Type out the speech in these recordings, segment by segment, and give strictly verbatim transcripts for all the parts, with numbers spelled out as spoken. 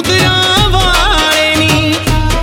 ਮੁਦਰਾ ਵਾਲੇ ਨੀ।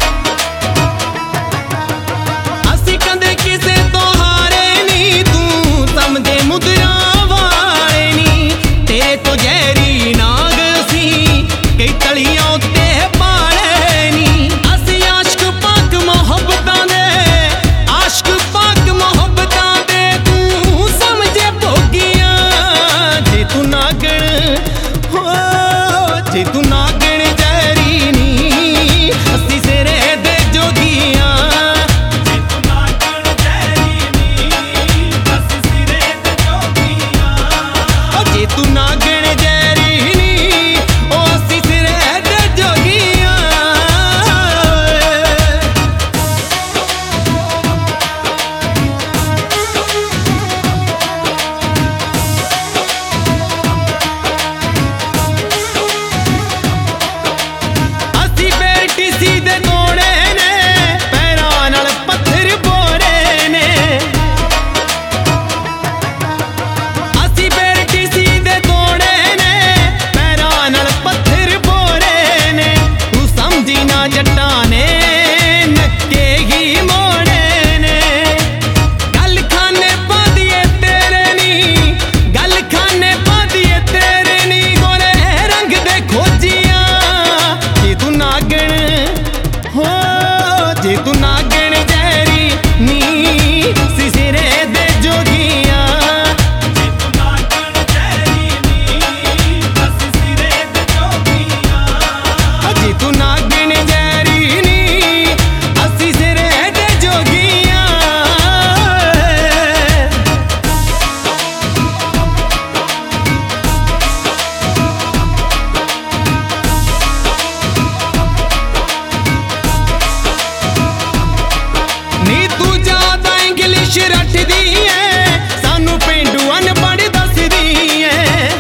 ਅਸੀਂ ਕਦੇ ਕਿਸੇ ਤੋਂ ਹਾਰੇ ਨੀ, ਤੂੰ ਸਮਝੇ ਮੁਦਰਾ ਵਾਲੇ ਨੀ। ਤੇਰੇ ਤੋਂ ਜ਼ਹਿਰੀ ਨਾਗ ਅਸੀਂ ਕਈ ਤਲੀਆਂ ਉੱਤੇ ਪਾਲੇ ਨੀ। ਅਸੀਂ ਆਸ਼ਕ ਪਾਕ ਮੁਹੱਬਤਾਂ ਦੇ, ਆਸ਼ਕ ਪਾਕ ਮੁਹੱਬਤਾਂ ਦੇ, ਤੂੰ ਸਮਝੇ ਭੋਗੀਆਂ। ਜੇ ਤੂੰ ਨਾਗਣ ਹੋ, ਜੇ ਤੂੰ ਨਾਗਣ ਜ਼ਹਿਰੀ ਨੀ, ਅਸੀਂ ਸਿਰੇ ਦੇ ਜੋਗੀਆਂ। ਜੇ ਤੂੰ ਨਾਗਣ ਜ਼ਹਿਰੀ ਨੀ, ਅਸੀਂ ਸਿਰੇ ਦੇ ਜੋਗੀਆਂ। ਜੇ ਤੂੰ ਨਾਗਣ ਜ਼ਹਿਰੀ ਨੀ, ਉਹ ਅਸੀਂ ਸਿਰੇ ਦੇ ਜੋਗੀਆਂ। ਅਸੀਂ ਬੇਟੀਸੀ ਦੇ ਕੋੜੇ ਨੇ, ਪੈਰਾਂ ਨਾਲ ਪੱਥਰ ਬੋਰੇ ਨੇ। ਅਸੀਂ ਬੇਟੀਸੀ ਦੇ ਕੋੜੇ ਨੇ, ਪੈਰਾਂ ਨਾਲ ਪੱਥਰ ਬੋਰੇ ਨੇ। ਤੂੰ ਸਮਝੀ ਨਾ ਜੱਟਾਂ ਨੇ ਨੱਕੇ ਹੀ ਮੋੜੇ ਨੇ। ਗੱਲ ਖਾਨੇ ਪਾਦੀਏ ਤੇਰੇ ਨੀ, ਗੱਲ ਖਾਨੇ ਪਾਦੀਏ ਤੇਰੇ ਨੀ, ਗੋਰੇ ਰੰਗ ਦੇ ਖੋਜੀਆਂ। ਜੇ ਤੂੰ ਨਾਗਣ ਹੋ, ਜੇ ਤੂੰ ਨਾਗਣ ਜ਼ਹਿਰੀ ਨੀ, ਅਸੀਂ ਸਿਰੇ ਦੇ ਜੋਗੀਆਂ। ਜੇ ਤੂੰ ਨਾਗਣ ਜ਼ਹਿਰੀ ਨੀ, ਅਸੀਂ ਸਿਰੇ ਦੇ ਜੋਗੀਆਂ। ਜੇ ਤੂੰ ਨਾਗਣ ਜ਼ਹਿਰੀ ਨੀ, ਅਸੀਂ ਸਿਰੇ ਦੇ ਜੋਗੀਆਂ। ਨੀ ਤੂੰ ਜ਼ਿਆਦਾ ਇੰਗਲਿਸ਼ ਰੱਟਦੀ ਐ, ਸਾਨੂੰ ਪੇਂਡੂ ਅਨਪੜ੍ਹ ਦੱਸਦੀ ਐ।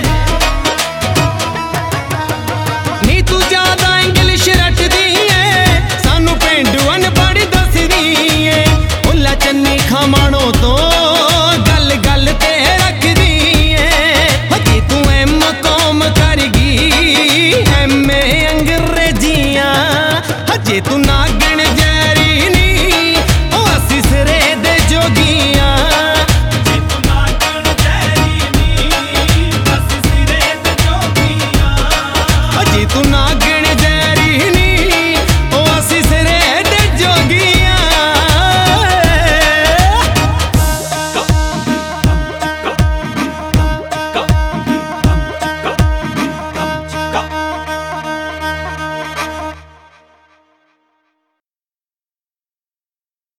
ਨੀ ਤੂੰ ਜ਼ਿਆਦਾ ਇੰਗਲਿਸ਼ ਰੱਟਦੀ ਐ, ਸਾਨੂੰ ਪੇਂਡੂ ਅਨਪੜ੍ਹ ਦੱਸਦੀ ਐ। ਉੱਲਾ ਚੰਨੀ ਖਮਾਣੋਂ ਤੋਂ ਗੱਲ ਗੱਲ ਤੇ ਰੱਖਦੀ ਐ। ਜੇ ਤੂੰ ਐਮ ਕੌਮ ਕਰ ਗਈ, ਐਮ ਏ ਅੰਗਰੇਜ਼ੀਆਂ। ਜੇ ਤੂੰ ਨਾ